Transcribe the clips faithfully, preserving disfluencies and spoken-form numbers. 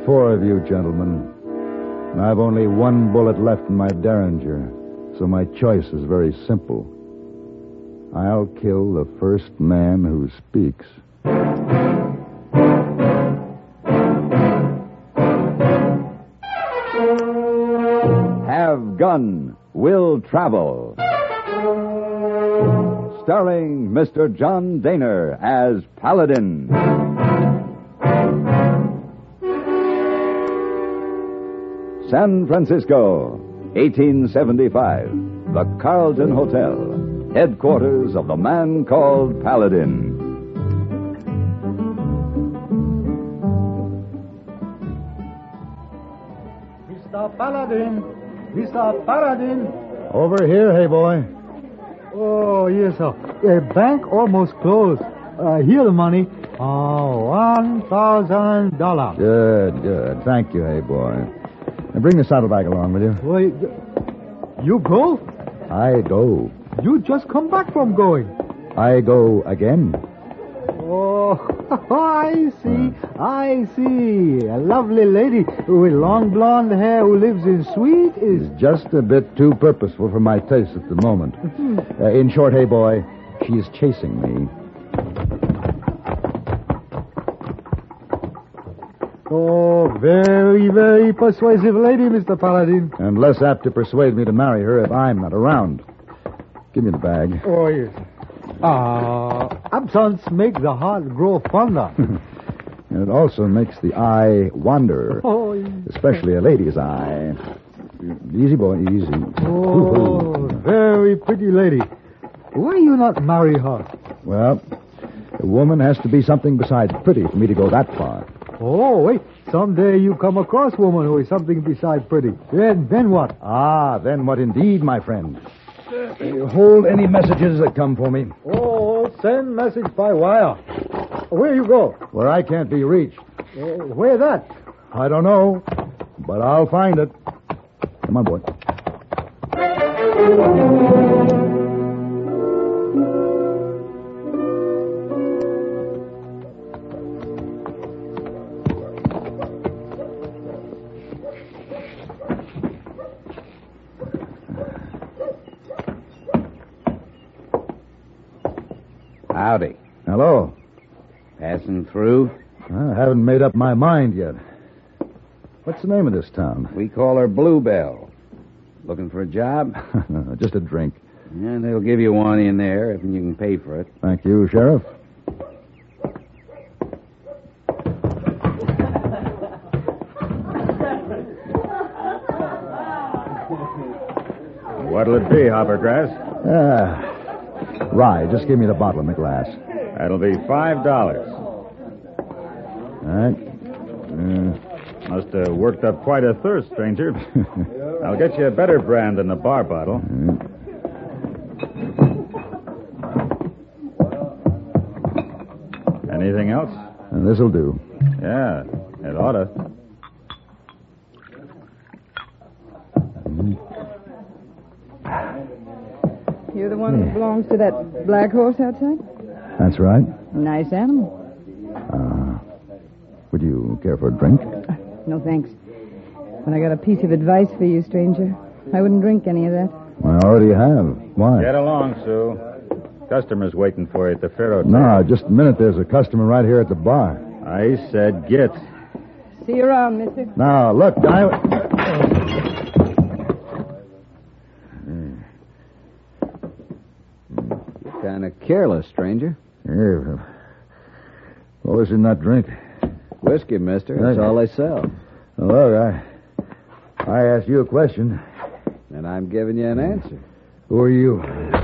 four of you, gentlemen. And I've only one bullet left in my Derringer, so my choice is very simple. I'll kill the first man who speaks. Have Gun Will Travel. Starring Mister John Daner as Paladin. San Francisco, eighteen seventy-five. The Carlton Hotel, headquarters of the man called Paladin. Mister Paladin! Mister Paladin! Over here, hey boy. Oh, yes, sir. The bank almost closed. Uh, here the money. Oh, one thousand dollars. Good, good. Thank you, hey boy. Now bring the saddlebag along, will you? Wait, you go? I go. You just come back from going. I go again. Oh, I see. I see. A lovely lady with long blonde hair who lives in suite is... It's just a bit too purposeful for my taste at the moment. uh, in short, hey boy, she is chasing me. Oh, very, very persuasive lady, Mister Paladin. And less apt to persuade me to marry her if I'm not around. Give me the bag. Oh, yes. Ah, absence makes the heart grow fonder. And it also makes the eye wander. Oh, yes. Especially a lady's eye. Easy, boy, easy. Oh, very pretty lady. Why you not marry her? Well, a woman has to be something besides pretty for me to go that far. Oh, wait. Someday you come across a woman who is something besides pretty. Then, then what? Ah, then what indeed, my friend? Uh, hold any messages that come for me. Oh, send message by wire. Where you go? Where I can't be reached. Uh, where that? I don't know, but I'll find it. Come on, boy. Howdy. Hello. Passing through? I haven't made up my mind yet. What's the name of this town? We call her Bluebell. Looking for a job? Just a drink. Yeah, they'll give you one in there if you can pay for it. Thank you, Sheriff. What'll it be, Hoppergrass? Ah, rye. Just give me the bottle and the glass. That'll be five dollars. All right. Uh, Must have worked up quite a thirst, stranger. I'll get you a better brand than the bar bottle. Anything else? and this'll do. Yeah, it oughta. You're the one who belongs to that black horse outside? That's right. Nice animal. Uh, would you care for a drink? No, thanks. But I got a piece of advice for you, stranger. I wouldn't drink any of that. I already have. Why? Get along, Sue. Customer's waiting for you at the Faro. No, just a minute. There's a customer right here at the bar. I said get. See you around, mister. Now, look, I... You're kind of careless, stranger. Yeah. Well, this is not drink. Whiskey, mister. That's all they sell. Well, look, I... I asked you a question. And I'm giving you an answer. Who are you?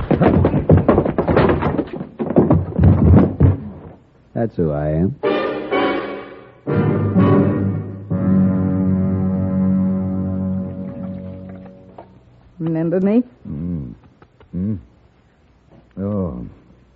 That's who I am. Remember me? Mm. Hmm? Oh.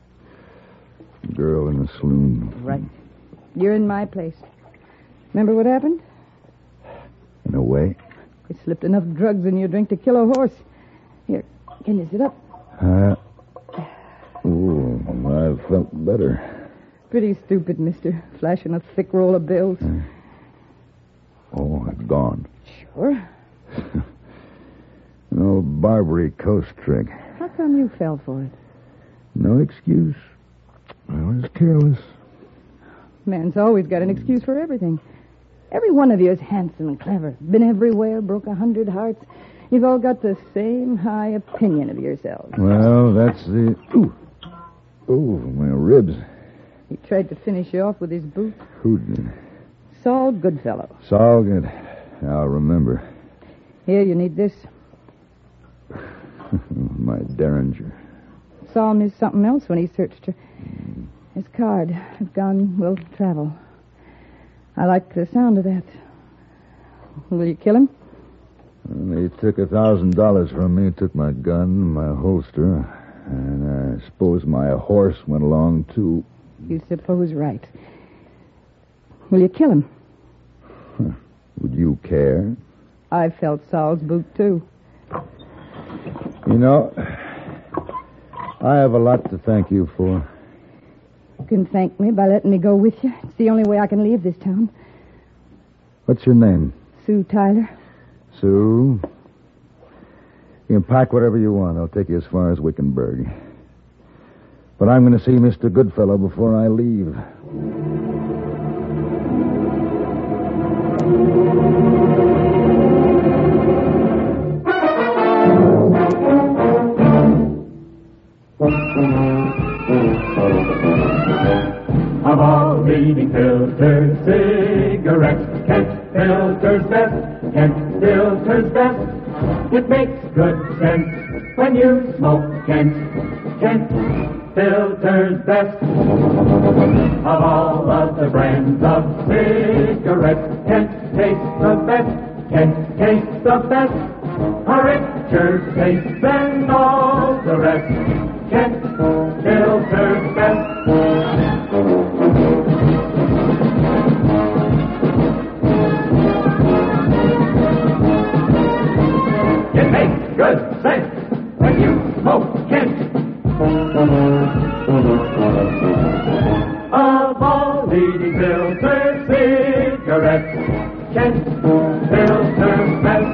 Girl in the saloon. Right. You're in my place. Remember what happened? In a way. We slipped enough drugs in your drink to kill a horse. Here, can you sit up? Uh, ooh, I felt better. Pretty stupid, mister. Flashing a thick roll of bills. Uh, gone. Sure. An old Barbary Coast trick. How come you fell for it? No excuse. I was careless. Man's always got an excuse for everything. Every one of you is handsome and clever. Been everywhere, broke a hundred hearts. You've all got the same high opinion of yourselves. Well, that's the... Ooh. Ooh, my ribs. He tried to finish you off with his boot. Who did? Saul Goodfellow. Saul, good. I'll remember. Here, you need this. My Derringer. Saul missed something else when he searched her. His card. His gun will travel. I like the sound of that. Will you kill him? Well, he took a thousand dollars from me, took my gun, my holster, and I suppose my horse went along, too. You suppose right. Will you kill him? Huh. Would you care? I felt Saul's boot, too. You know, I have a lot to thank you for. You can thank me by letting me go with you. It's the only way I can leave this town. What's your name? Sue Tyler. Sue. You can pack whatever you want. I'll take you as far as Wickenburg. But I'm going to see Mister Goodfellow before I leave. Of all leading filter cigarettes, Kent Filter's best. Kent Filter's best. It makes good sense when you smoke Kent. Kent Filter's best. Of all of the brands of cigarettes, Kent tastes the best. Kent tastes the best. A richer taste than all the rest. Kent Filter's best. It makes good sense when you smoke Kent. Of all leading filter cigarettes, Kent Filter's best.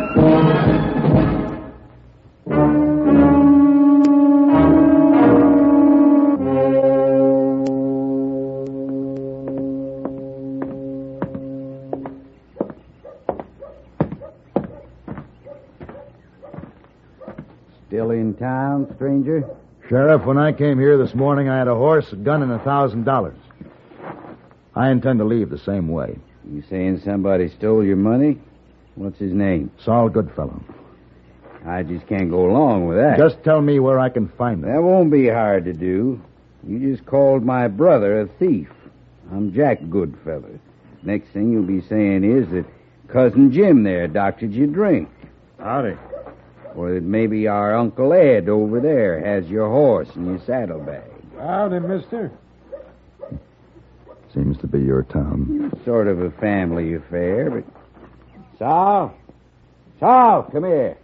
Still in town, stranger? Sheriff, when I came here this morning, I had a horse, a gun, and a thousand dollars. I intend to leave the same way. You saying somebody stole your money? What's his name? Saul Goodfellow. I just can't go along with that. Just tell me where I can find him. That won't be hard to do. You just called my brother a thief. I'm Jack Goodfellow. Next thing you'll be saying is that Cousin Jim there doctored your drink. Howdy. Or that maybe our Uncle Ed over there has your horse and your saddlebag. Howdy, mister. Seems to be your town. Sort of a family affair, but... Saul? Saul, come here.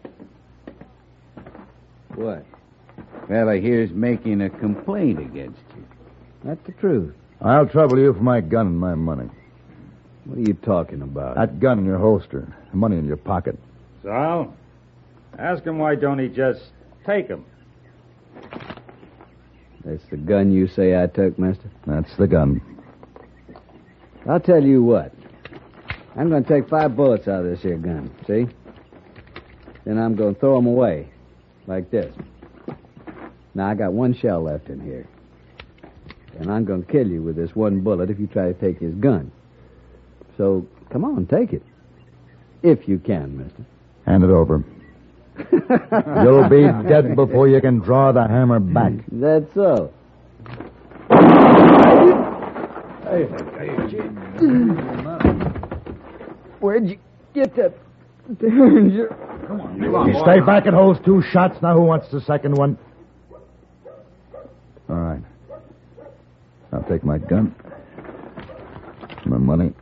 What? Fella here's making a complaint against you. That's the truth. I'll trouble you for my gun and my money. What are you talking about? That gun in your holster, the money in your pocket. Sal, ask him why don't he just take him? That's the gun you say I took, mister? That's the gun. I'll tell you what. I'm going to take five bullets out of this here gun, see? Then I'm going to throw them away, like this. Now, I got one shell left in here. And I'm going to kill you with this one bullet if you try to take his gun. So, come on, take it. If you can, mister. Hand it over. You'll be dead before you can draw the hammer back. That's so. Where'd you get that Derringer? Come on, come on. You stay back and hold two shots. Now who wants the second one? All right. I'll take my gun. My money.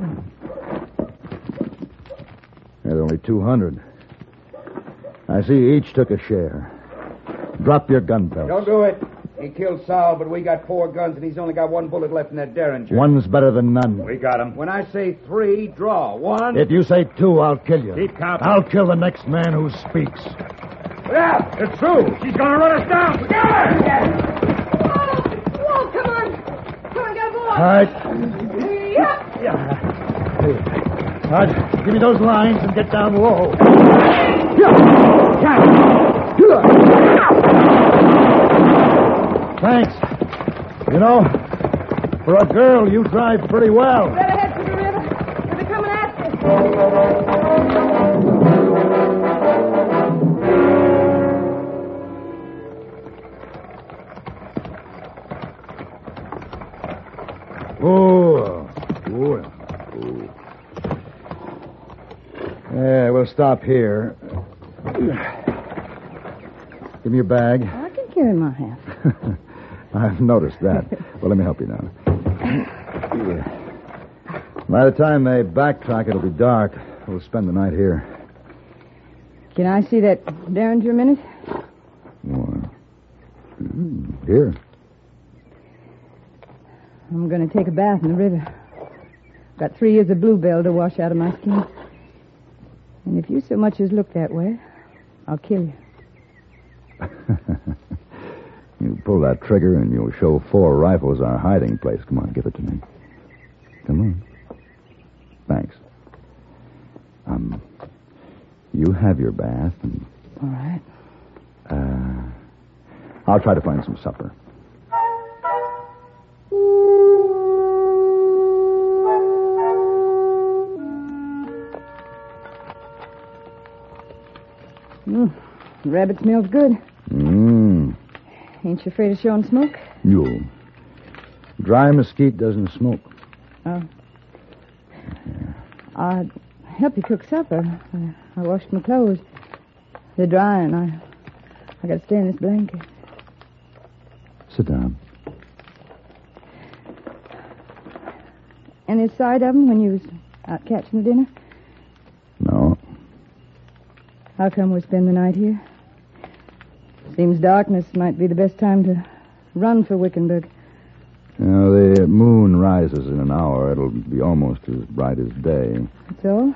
There's only two hundred. I see you each took a share. Drop your gun belts. Don't do it. He killed Sal, but we got four guns, and he's only got one bullet left in that Derringer. One's better than none. We got him. When I say three, draw. One. If you say two, I'll kill you. Keep counting. I'll kill the next man who speaks. Yeah, it's true. She's going to run us down. Yeah! Whoa, come on. Come on, get aboard. All right. Yep. All right, give me those lines and get down low. Thanks. You know, for a girl, you drive pretty well. Better head for the river. They're coming after us. Oh, oh, oh. Yeah, we'll stop here. Give me your bag. I can carry my half. I've noticed that. Well, let me help you now. Yeah. By the time they backtrack, it'll be dark. We'll spend the night here. Can I see that Derringer a minute? Well, mm, here. I'm going to take a bath in the river. Got three years of bluebell to wash out of my skin. And if you so much as look that way, I'll kill you. You pull that trigger and you'll show four rifles our hiding place. Come on, give it to me. Come on. Thanks. Um, you have your bath and... All right. Uh, I'll try to find some supper. Mm, the rabbit smells good. Mmm. Ain't you afraid of showing smoke? You. Dry mesquite doesn't smoke. Oh. I'd help you cook supper. I, I washed my clothes. They're drying. I, I got to stay in this blanket. Sit down. Any sight of them when you was out catching the dinner? No. How come we spend the night here? Seems darkness might be the best time to run for Wickenburg. You know, the moon rises in an hour. It'll be almost as bright as day. That's all?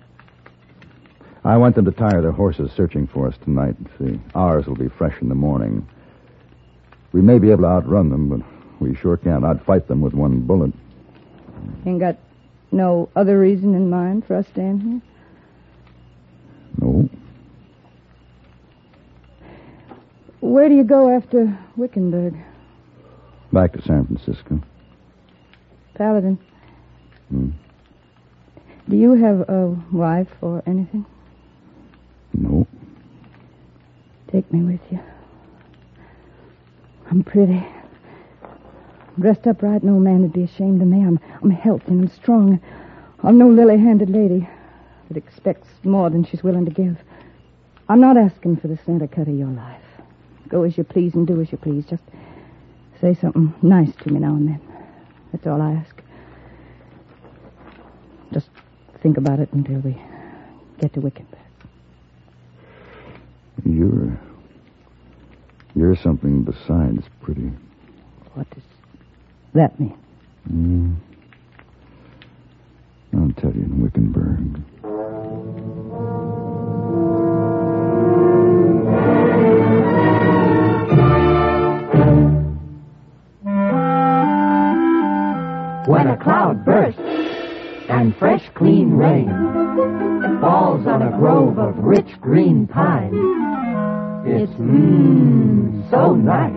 I want them to tire their horses searching for us tonight. See, ours will be fresh in the morning. We may be able to outrun them, but we sure can't outfight them with one bullet. Ain't got no other reason in mind for us staying here? No. Where do you go after Wickenburg? Back to San Francisco. Paladin. Hmm. Do you have a wife or anything? No. Take me with you. I'm pretty. Dressed up right, no man would be ashamed of me. I'm, I'm healthy and strong. I'm no lily-handed lady that expects more than she's willing to give. I'm not asking for the center cut of your life. Go as you please and do as you please. Just say something nice to me now and then. That's all I ask. Just think about it until we get to Wickenburg. You're... You're something besides pretty. What does that mean? Mm. I'll tell you in Wickenburg. When a cloud bursts and fresh, clean rain falls on a grove of rich green pine, it's mmm, so nice.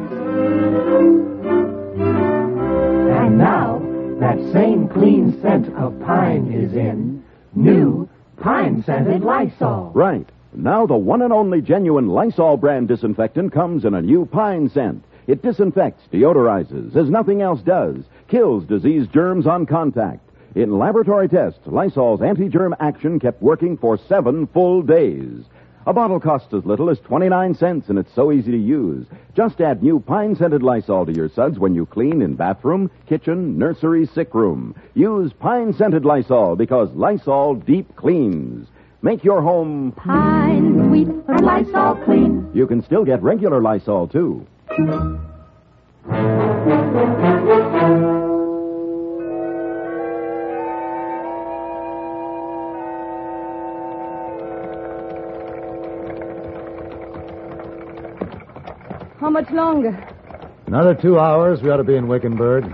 And now, that same clean scent of pine is in new pine-scented Lysol. Right. Now the one and only genuine Lysol brand disinfectant comes in a new pine scent. It disinfects, deodorizes, as nothing else does, kills disease germs on contact. In laboratory tests, Lysol's anti-germ action kept working for seven full days. A bottle costs as little as twenty-nine cents, and it's so easy to use. Just add new pine-scented Lysol to your suds when you clean in bathroom, kitchen, nursery, sick room. Use pine-scented Lysol because Lysol deep cleans. Make your home Pine sweet and Lysol clean. You can still get regular Lysol, too. How much longer? Another two hours, we ought to be in Wickenburg.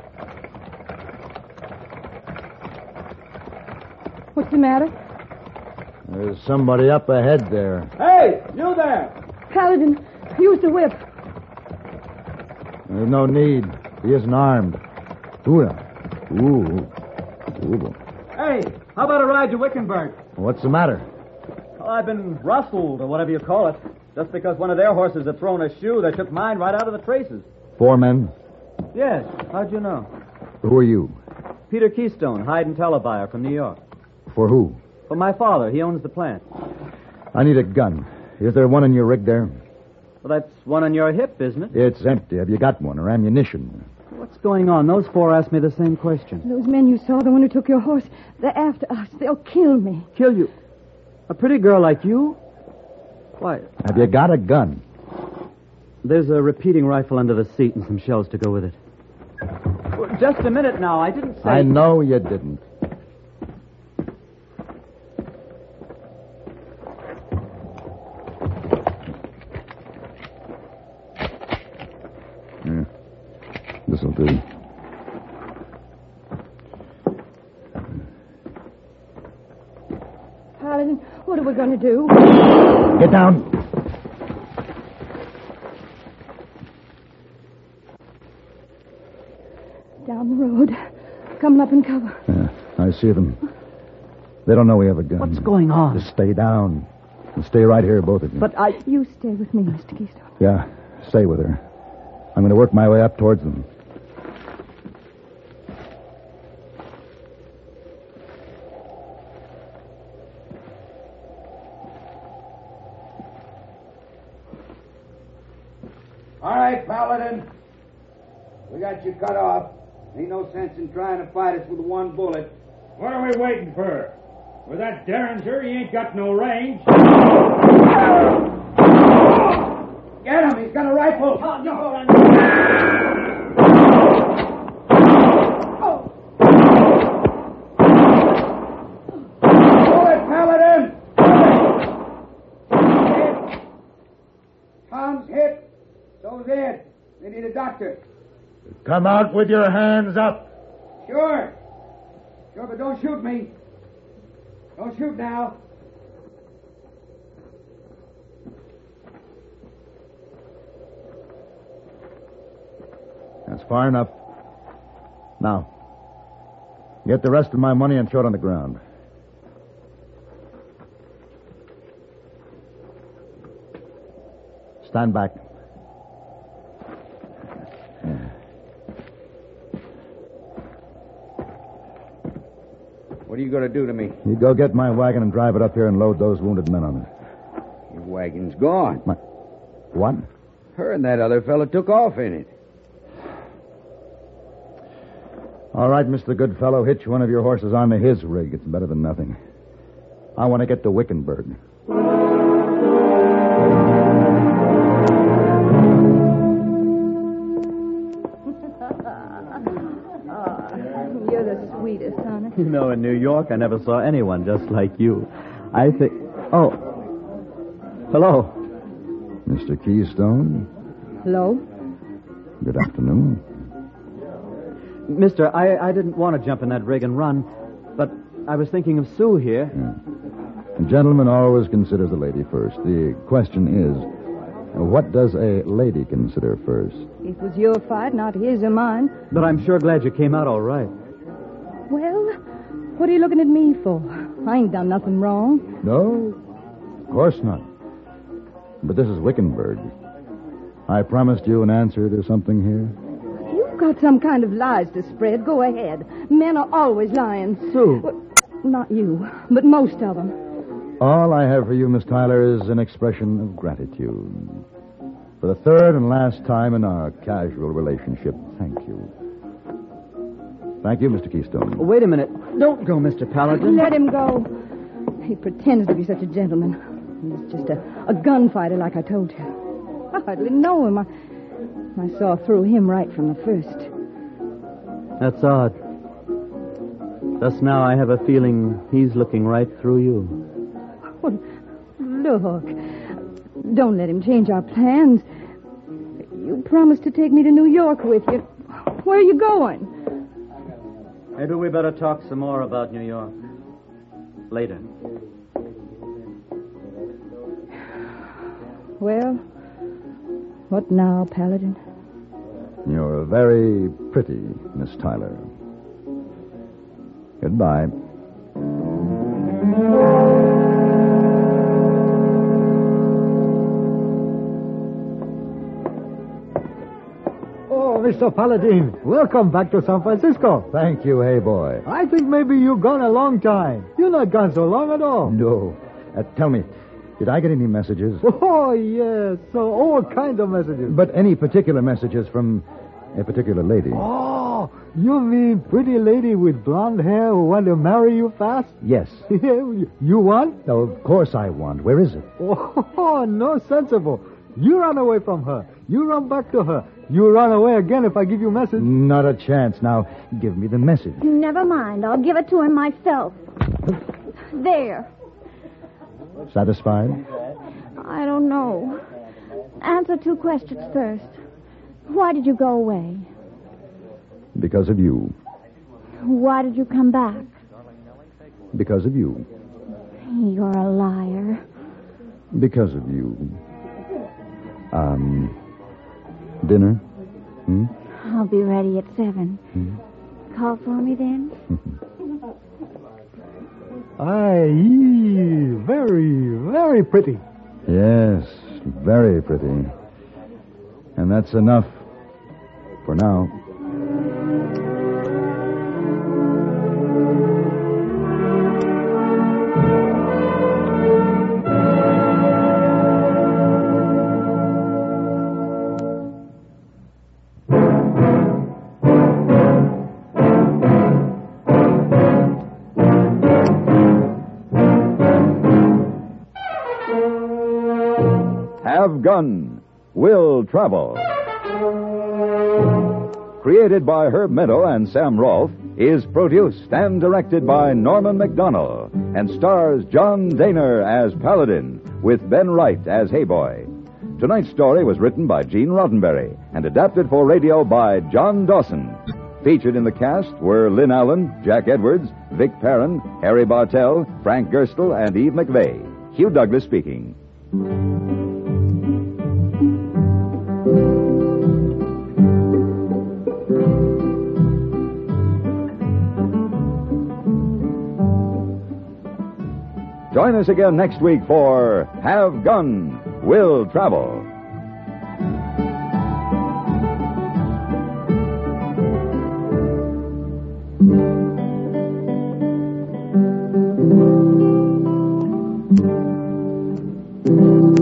What's the matter? There's somebody up ahead there. Hey, you there! Paladin, use the whip. There's no need. He isn't armed. Ooh. Ooh. Ooh. Hey, how about a ride to Wickenburg? What's the matter? Oh, I've been rustled, or whatever you call it. Just because one of their horses had thrown a shoe, they took mine right out of the traces. Four men? Yes, how'd you know? Who are you? Peter Keystone, hide and telebuyer from New York. For who? For my father, he owns the plant. I need a gun. Is there one in your rig there? Well, that's one on your hip, isn't it? It's empty. Have you got one or ammunition? What's going on? Those four asked me the same question. Those men you saw, the one who took your horse, they're after us. They'll kill me. Kill you? A pretty girl like you? Why? Have you got a gun? There's a repeating rifle under the seat and some shells to go with it. Well, just a minute now. I didn't say... I know you didn't. Yeah. This'll do. Paladin, what are we going to do? Get down. Down the road. Coming up in cover. Yeah, I see them. They don't know we have a gun. What's going on? Just stay down. And stay right here, both of you. But I... You stay with me, Mister Keystone. Yeah, stay with her. I'm going to work my way up towards them. All right, Paladin. We got you cut off. Ain't no sense in trying to fight us with one bullet. What are we waiting for? With that Derringer, he ain't got no range. Get him! He's got a rifle! Oh, no. Pull it, Paladin! Hit. Tom's hit. So's Ed. They need a doctor. Come out with your hands up. Sure. Sure, but don't shoot me. Don't shoot now. That's far enough. Now, get the rest of my money and throw it on the ground. Stand back. What are you going to do to me? You go get my wagon and drive it up here and load those wounded men on it. Your wagon's gone. My... What? Her and that other fella took off in it. All right, Mister Goodfellow, hitch one of your horses onto his rig. It's better than nothing. I want to get to Wickenburg. You're the sweetest, honey. You know, in New York, I never saw anyone just like you. I think... Oh. Hello. Mister Keystone, Hello? good afternoon. Mister, I, I didn't want to jump in that rig and run, but I was thinking of Sue here. Yeah. A gentleman always considers the lady first. The question is, what does a lady consider first? It was your fight, not his or mine. But I'm sure glad you came out all right. Well, what are you looking at me for? I ain't done nothing wrong. No, of course not. But this is Wickenburg. I promised you an answer to something here. You've got some kind of lies to spread. Go ahead. Men are always lying. Sue. Well, not you, but most of them. All I have for you, Miss Tyler, is an expression of gratitude. For the third and last time in our casual relationship, thank you. Thank you, Mister Keystone. Wait a minute. Don't go, Mister Paladin. Let him go. He pretends to be such a gentleman. He's just a, a gunfighter, like I told you. I hardly know him. I, I saw through him right from the first. That's odd. Just now I have a feeling he's looking right through you. Oh, look. Don't let him change our plans. You promised to take me to New York with you. Where are you going? Maybe we better talk some more about New York. Later. Well, what now, Paladin? You're very pretty, Miss Tyler. Goodbye. Oh, Mister Paladin, welcome back to San Francisco. Thank you, hey boy. I think maybe you've gone a long time. You're not gone so long at all. No. Uh, tell me, did I get any messages? Oh, yes. So all kinds of messages. But any particular messages from a particular lady? Oh, you mean pretty lady with blonde hair who want to marry you fast? Yes. You want? Oh, of course I want. Where is it? Oh, no sensible. You run away from her. You run back to her. You run away again if I give you a message. Not a chance. Now, give me the message. Never mind. I'll give it to him myself. There. Satisfied? I don't know. Answer two questions first. Why did you go away? Because of you. Why did you come back? Because of you. You're a liar. Because of you. Um, dinner? Hmm? I'll be ready at seven. Hmm? Call for me then? Aye, very, very pretty. Yes, very pretty. And that's enough for now. Have Gun, Will Travel. Created by Herb Meadow and Sam Rolfe, is produced and directed by Norman McDonnell and stars John Daner as Paladin with Ben Wright as Hayboy. Tonight's story was written by Gene Roddenberry and adapted for radio by John Dawson. Featured in the cast were Lynn Allen, Jack Edwards, Vic Perrin, Harry Bartell, Frank Gerstle, and Eve McVeigh. Hugh Douglas speaking. Join us again next week for Have Gun, Will Travel. Thank you.